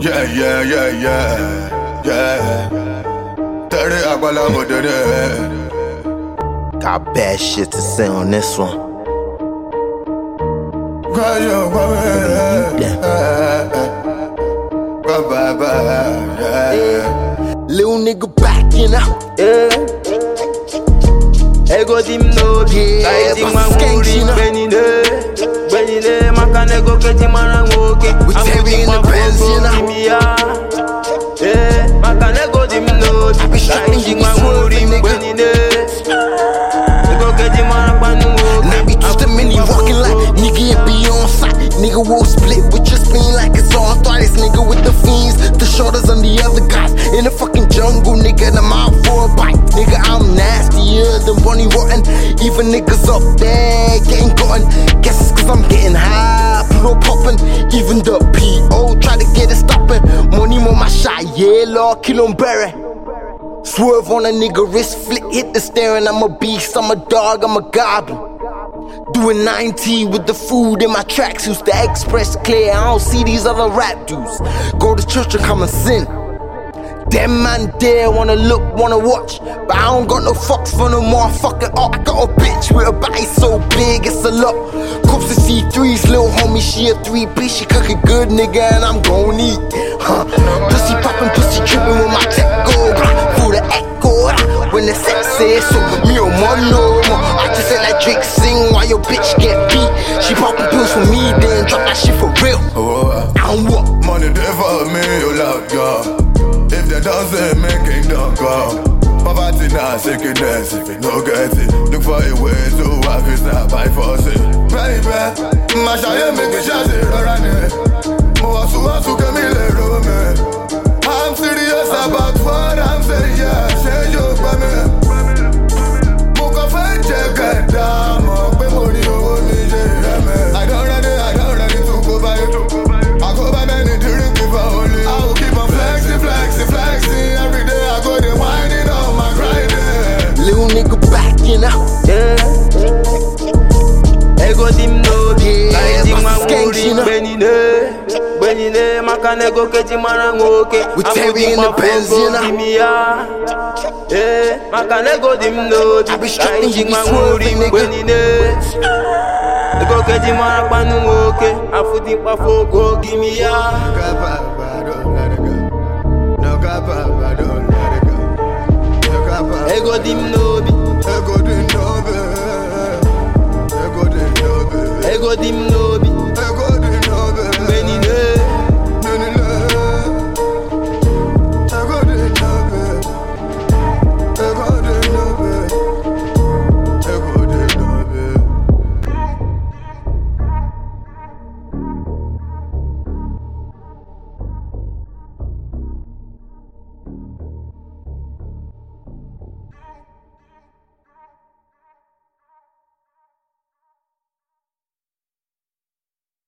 Yeah. Got bad shit to say on this one. Little nigga back, you know. Ego dim no be fighting my moody Benine makane go get him and okay. We Terry in the Benz, you know. Makane go dim no be fighting my moody Benine go get him and okay. Now we just a mini walking like nigga it be on sight. Nigga will split with your spleen like it's arthritis. Nigga with the fiends, the shoulders on the other guys. In the fucking jungle, nigga, and I'm out for a bite. Nigga, I'm nastier than Bonnie Rotten. Even niggas up there getting gotten. Guess it's cause I'm getting high, pluto poppin'. Even the P.O. try to get it stoppin'. Money on my shot, yeah, Lord, kill 'em berry. Swerve on a nigga wrist, flick, hit the steering. I'm a beast, I'm a dog, I'm a goblin. Doing 90 with the food in my tracksuits. The express clear, I don't see these other rap dudes. Go to church and come and sin. Them man there wanna look, wanna watch, but I don't got no fucks for no motherfucking art. I got a bitch with a body so big, it's a lot. Cops to C3's little homie, she a 3P. She cooking good, nigga, and I'm gon' eat. Pussy poppin', pussy trippin' with my tech go. Through the echo, when the sex says so. Me or no more. I just let that Drake sing while your bitch get beat. She poppin' pills for me, then drop that shit for real. I don't what? Money there for me, you loud, girl. If they don't say make it don't go. Poverty now sickness. If you don't get it, look for a way to have it now by force. Baby, my shy make it shazzy around it. Moasu Camille Rome. I'm serious about what I'm saying, yeah. Say you for me. Moka fight check it down. Money over me, yeah. I don't ready to go by it. I go by many drink if I only. I will keep on flexing every day. I go to whining on my grinding. Little nigga back, you know. Ego dim no be fighting my skanks, you know. Benine makane go get him and okay. We Terry in the Benz, you know. Makane go dim no be fighting my moody Benine go get him and okay. Afudi pa go give me ya. Ego dim no be. Ego dim no.